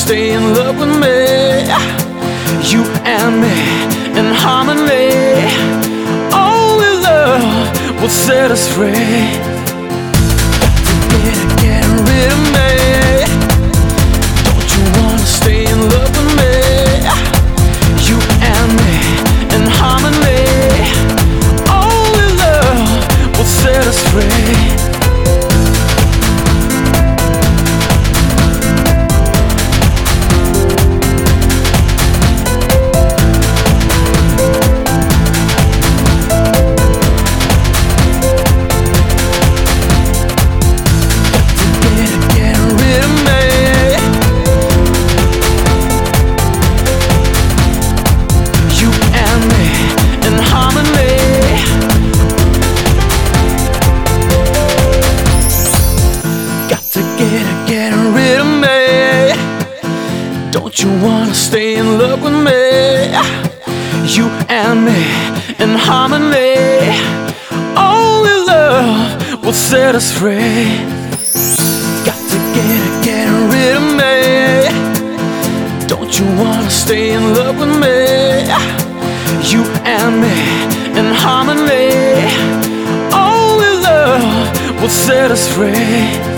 stay in love with me? You and me in harmony. Only love will set us free. Got to get rid of me. Don't you wanna stay in love with me? You and me in harmony. Only love will set us free. Get rid of me. Don't you wanna stay in love with me? You and me in harmony. Only love will set us free. Got to get rid of me. Don't you wanna stay in love with me? You and me in harmony. Only love will set us free.